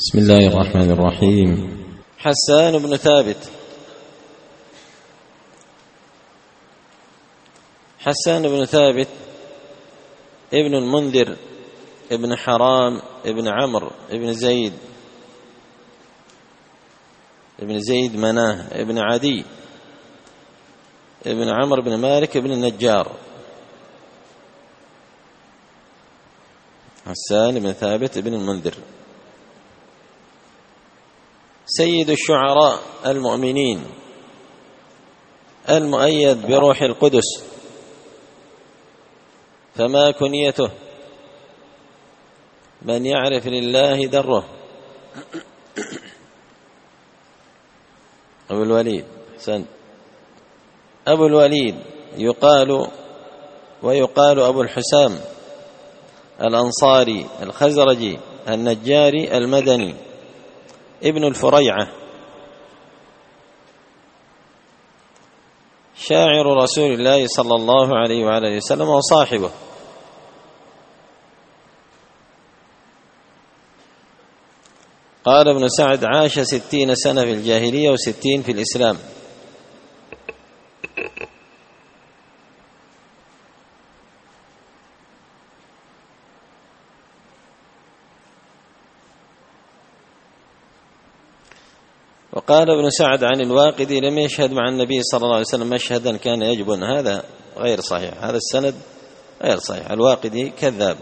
بسم الله الرحمن الرحيم. حسان بن ثابت. حسان بن ثابت ابن المنذر ابن حرام ابن عمرو ابن زيد مناه ابن عدي ابن عمرو بن مالك ابن النجار. حسان بن ثابت ابن المنذر سيد الشعراء المؤمنين المؤيد بروح القدس، فما كنيته من يعرف لله دره. أبو الوليد أبو الوليد ويقال أبو الحسام الأنصاري الخزرجي النجاري المدني ابن الفريعة، شاعر رسول الله صلى الله عليه وعلى وسلم وصاحبه. قال ابن سعد: عاش 60 سنة في الجاهلية و60 في الإسلام. وقال ابن سعد عن الواقدي: لم يشهد مع النبي صلى الله عليه وسلم مشهدا كان يجبن. هذا غير صحيح، هذا السند غير صحيح، الواقدي كذاب.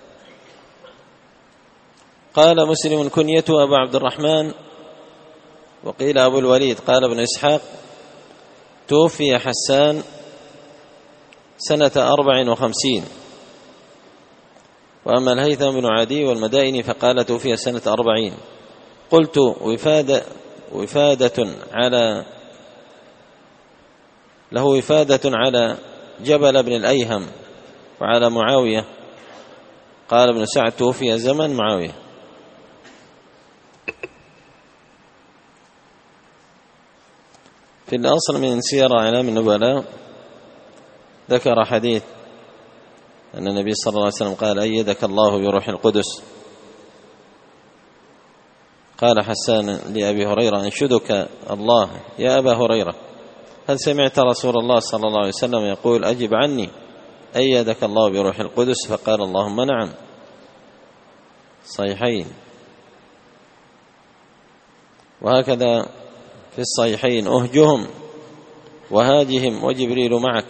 قال مسلم: كنيته أبو عبد الرحمن، وقيل أبو الوليد. قال ابن إسحاق: توفي حسان سنة 54. وأما الهيثم بن عدي والمدائني فقال: توفي سنة 40. قلت: له وفادة على جبل بن الأيهم وعلى معاوية. قال ابن سعد: توفي زمن معاوية. في الأصل من سير أعلام النبلاء ذكر حديث أن النبي صلى الله عليه وسلم قال: أيدك الله بروح القدس. قال حسان لأبي هريرة: أنشدك الله يا أبا هريرة، هل سمعت رسول الله صلى الله عليه وسلم يقول: أجب عني أيدك الله بروح القدس؟ فقال: اللهم نعم. صحيحين. وهكذا في الصحيحين: أهجهم وهاجهم وجبريل معك.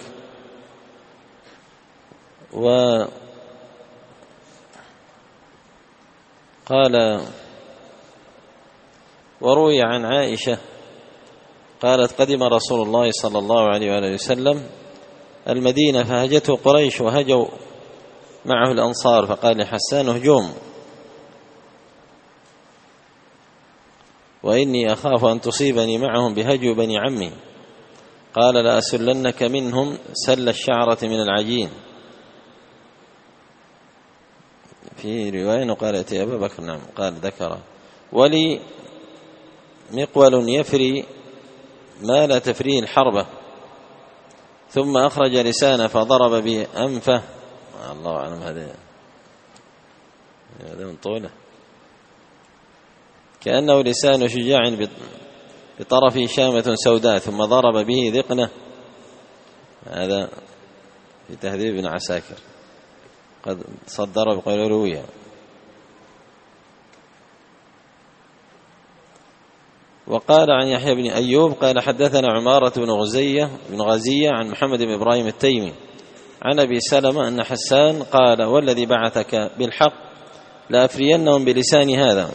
وروي عن عائشة قالت: قدم رسول الله صلى الله عليه وآله وسلم المدينة فهجته قريش وهجوا معه الأنصار، فقال لحسان: اهجوم، وإني أخاف أن تصيبني معهم بهجو بني عمي. قال: لأسلنك منهم سل الشعرة من العجين. في رواية قال: ائتي أبا بكر. نعم، قال ذكر: ولي مقول يفري ما لا تفريه الحربة، ثم أخرج لسانه فضرب به أنفه. الله أعلم، هذا من طوله، كأنه لسان شجاع بطرفه شامة سوداء، ثم ضرب به ذقنه. هذا في تهذيب ابن عساكر، قد صدر بقول روية. وقال عن يحيى بن أيوب قال: حدثنا عمارة بن غزية عن محمد بن إبراهيم التيمي عن أبي سلمة أن حسان قال: والذي بعثك بالحق لأفرينهم بلسان هذا.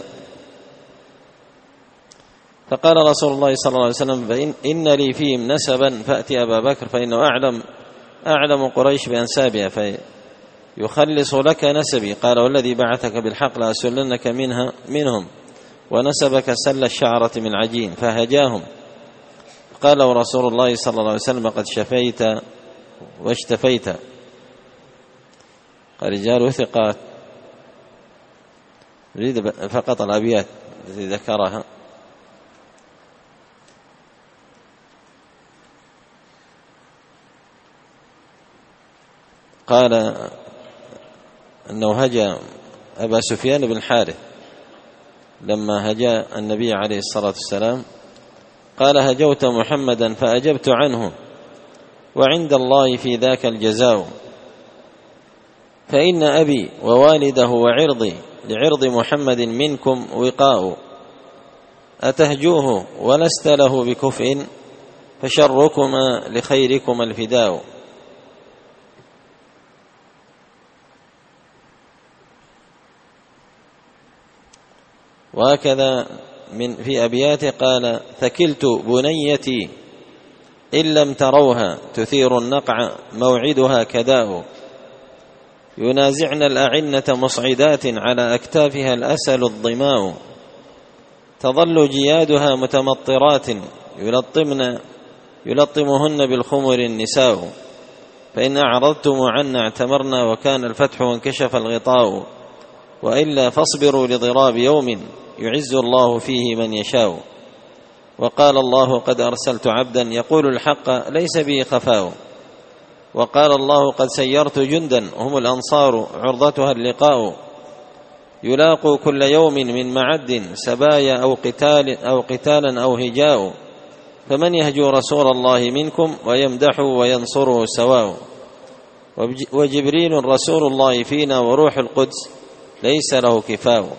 فقال رسول الله صلى الله عليه وسلم: إن لي فيهم نسبا فأتي أبا بكر فإنه أعلم قريش بأنسابها فيخلص لك نسبي. قال: والذي بعثك بالحق لأسلنك منهم ونسبك سل الشعرة من عجين. فهجاهم. قال رسول الله صلى الله عليه وسلم: قد شفيت واشتفيت. قال: رجال ثقات. نريد فقط الأبيات التي ذكرها. قال أنه هجا أبا سفيان بن الحارث لما هجا النبي عليه الصلاة والسلام قال: هجوت محمدا فأجبت عنه، وعند الله في ذاك الجزاء، فإن أبي ووالده وعرضي لعرض محمد منكم وقاء، أتهجوه ولست له بكفء، فشركما لخيركما الفداء. وهكذا في أبياته قال: ثكلت بنيتي إن لم تروها تثير النقع موعدها كداء، ينازعن الأعنة مصعدات على أكتافها الأسل الظماء، تظل جيادها متمطرات يلطمهن بالخمر النساء، فإن أعرضتم عنا اعتمرنا وكان الفتح وانكشف الغطاء، وإلا فاصبروا لضراب يوم يعز الله فيه من يشاء. وقال الله: قد أرسلت عبدا يقول الحق ليس به خفاء. وقال الله: قد سيرت جندا هم الأنصار عرضتها اللقاء، يلاقوا كل يوم من معد سبايا أو قتالا أو هجاء، فمن يهجو رسول الله منكم ويمدحه وينصره سواء. وجبريل رسول الله فينا وروح القدس ليس له كفاء.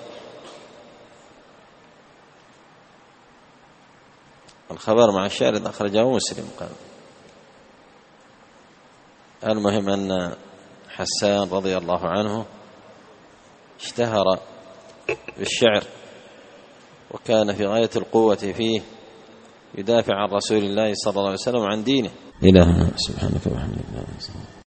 الخبر مع الشارد أخرجه مسلم. قال: المهم أن حسان رضي الله عنه اشتهر بالشعر، وكان في غاية القوة فيه، يدافع عن رسول الله صلى الله عليه وسلم عن دينه. إلهنا سبحانك وبحمدك.